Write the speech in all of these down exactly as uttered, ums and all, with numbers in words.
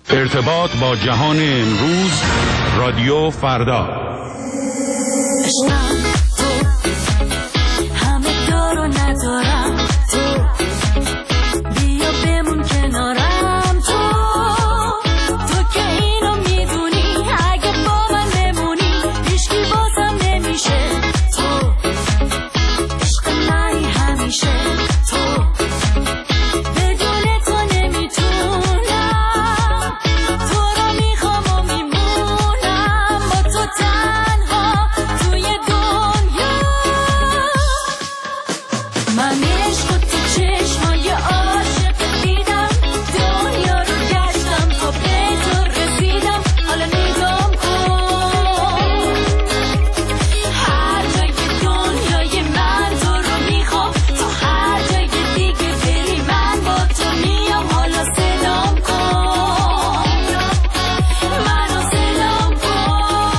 ارتباط با جهان امروز، رادیو فردا. همه دارو ندارم تو، بیا بمون کنارم تو، تو که اینو میدونی اگه با من نمونی هیچکی بازم نمیشه تو، عشق منی همیشه تو، بدون تو نمیتونم، تو رو میخوام و میمونم با تو تنها توی دنیا. من عشق و تو چشمای عاشق دیدم، دنیا رو گشتم تا به تو رسیدم، حالا نگام کن هر جای دنیای من تو رو میخوام، تا هر جای دیگه بری من با تو میام، حالا سلام کن منو سلام کن.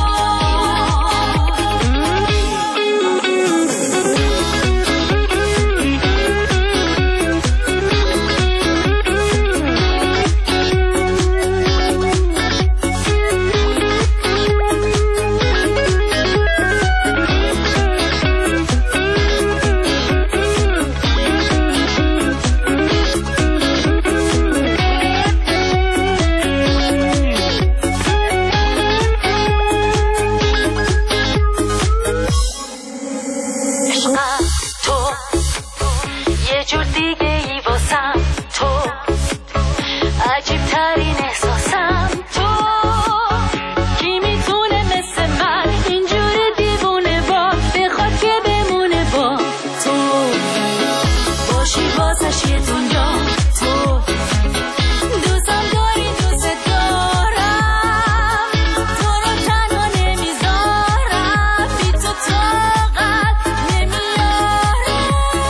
عشقم تو یه جور دیگه ای واسم تو، عجیب ترین احساسم تو، کی میتونه مثل من اینجور دیوونه با بخواد که بمونه با تو، باشی واسش یه دنیا تو، دوستم داری دوست دارم، تو رو تنها نمیذارم، بی تو طاقت نمیارم.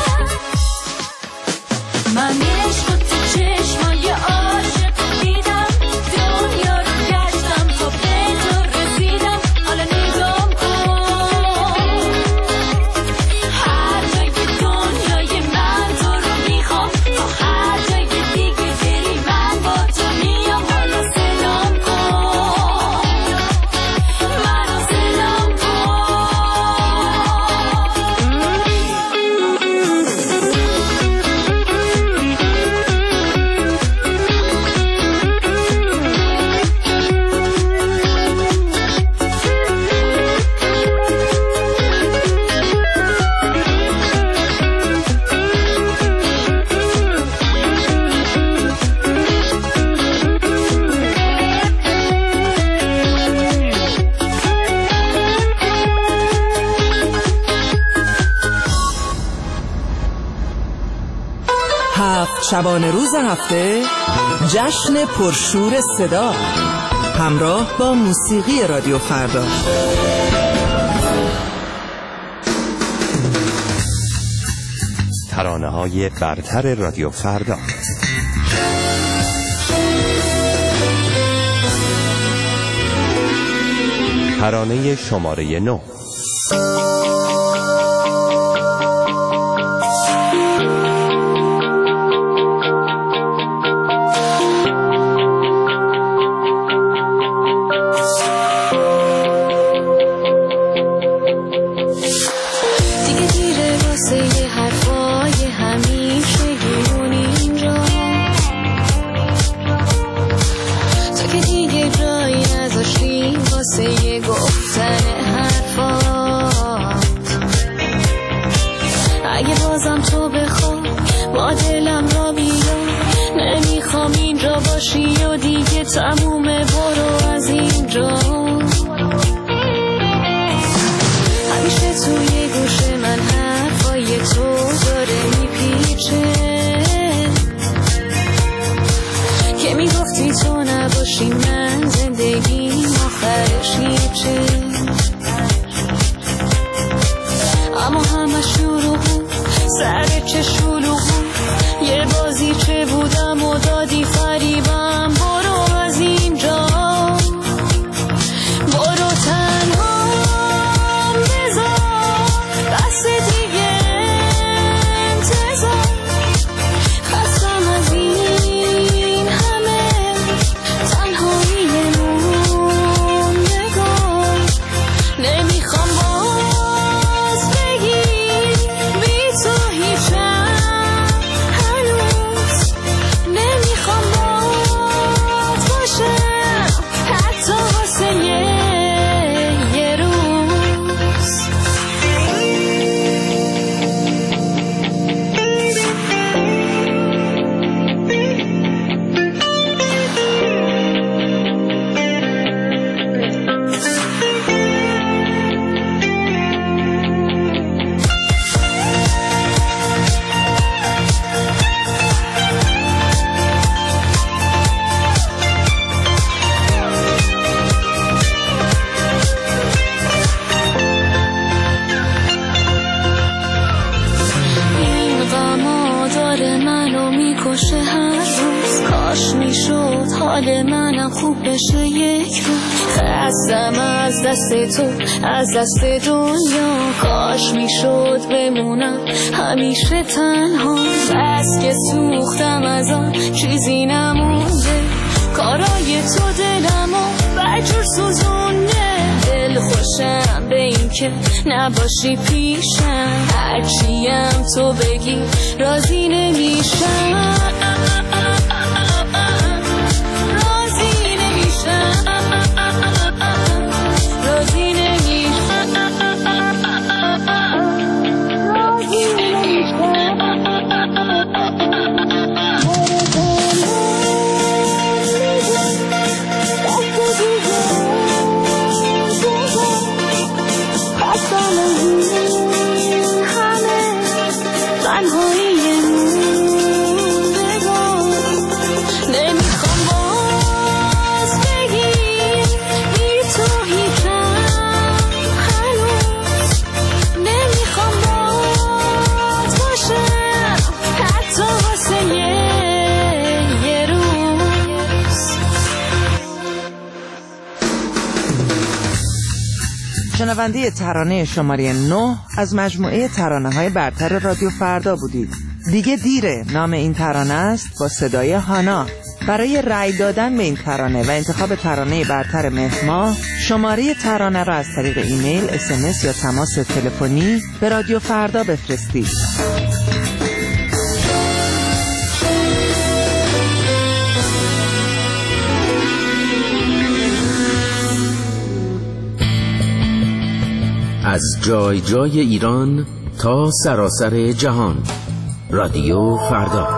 من عشق و تو چشمای عاشق دیدم، دنیا رو گشتم تا به تو رسیدم، حالا نگام کن هر جای دنیای من تو رو میخوام، تا هر جای دیگه بری من با تو میام، حالا سلام کن منو سلام کن. هفت شبانه روز هفته، جشن پرشور صدا، همراه با موسیقی رادیو فردا. ترانه‌های برتر رادیو فردا. ترانه شماره نو. دیگه دیره واسه یه حرفای همیشگیمون اینجا، تو که دیگه جایی نذاشتی واسه یه گفتن حرفات. اگه بازم تو بخوای با دلم را بیا، نمیخوام اینجا باشی و دیگه تمومه، برو از اینجا. همیشه توی گوش من حرفای تو داره میپیچه، که میگفتی تو نباشی من زندگیم آخرش هیچه، اما همه شروع سر چه شلوغ، یه بازی چه بودم و دادی فریبم، برو از اینجا، برو تنها بذار بس دیگه انتظار، خستم از این همه تنها حال منم خوب بشه یک روز. خستم از دست تو، از دست دنیا، کاش میشد بمونم همیشه تنها. بس که سوختم از آن چیزی نمونده، کارای تو دلمو بجور سوزونه. دل خوشم به این که نباشی پیشم، هرچیم تو بگی راضی نمیشم، راضی نمیشم، راضی نمیشم، راضی نمیشم. شنونده ترانه شماره نه از مجموعه ترانه‌های برتر رادیو فردا بودید. دیگه دیره نام این ترانه است با صدای هانا. برای رأی دادن به این ترانه و انتخاب ترانه برتر مهر ماه، شماره ترانه را از طریق ایمیل، اس ام اس یا تماس تلفنی به رادیو فردا بفرستید. از جای جای ایران تا سراسر جهان، رادیو فردا.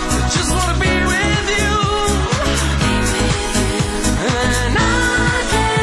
I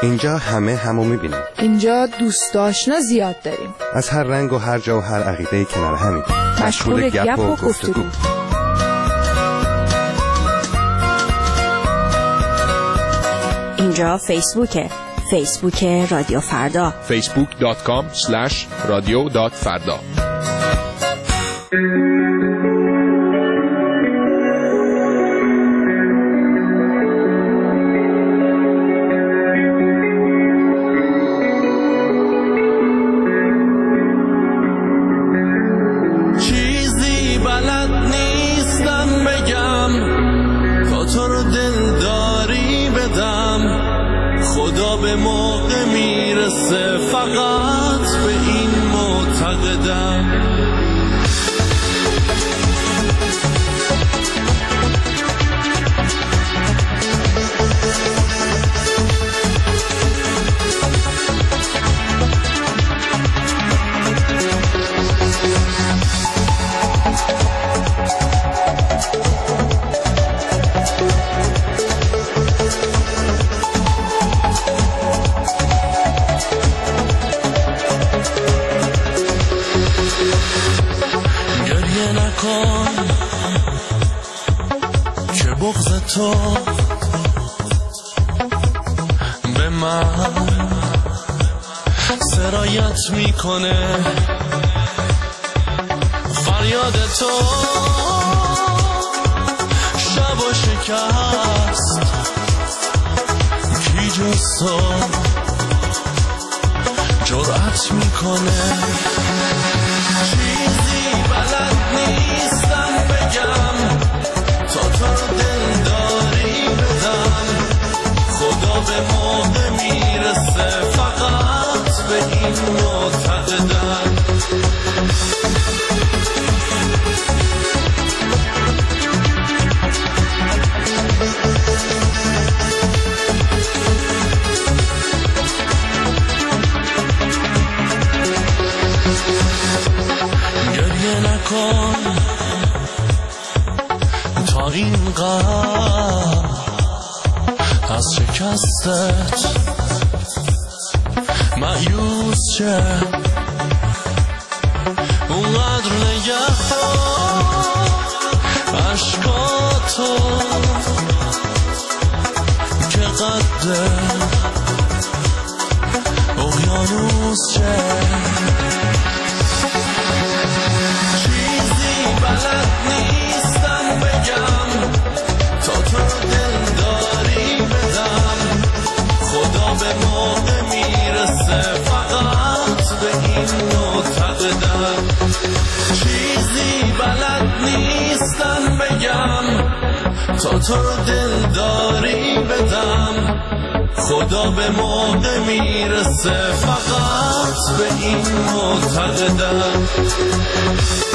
اینجا همه همو میبینیم. اینجا دوست آشنا زیاد داریم. از هر رنگ و هر جا و هر عقیده کنار همین. مشغول گپ و گفتگو. اینجا فیسبوکه. فیسبوک رادیو فردا. فیسبوک دات کام اسلش رادیو دات فردا. چیزی بلد نیستم بگم تا تو رو دلداری بدم. خدا به موقع میرسه فقط به این معتقدم. نکن که بغض تو به من سرایت میکنه. فریاد تو شب و شکست کی جز تو جرأت میکنه. چیزی بلد نیستم بگم تا تو رو دلداری بدم. خدا به موقع میرسه فقط به این معتقدم. گریه نکن تا این غم از شکستت مایوس شه. اونقدر نگه عشقاتو که قد اقیانوس شه. بلد نیستم بگم تا تو رو دلداری بدم. خدا به موقع میرسه فقط به این معتقدم. چیزی بلد نیستم بگم تا تو رو دلداری بدم. خدا به موقع میرسه فقط به این معتقدم.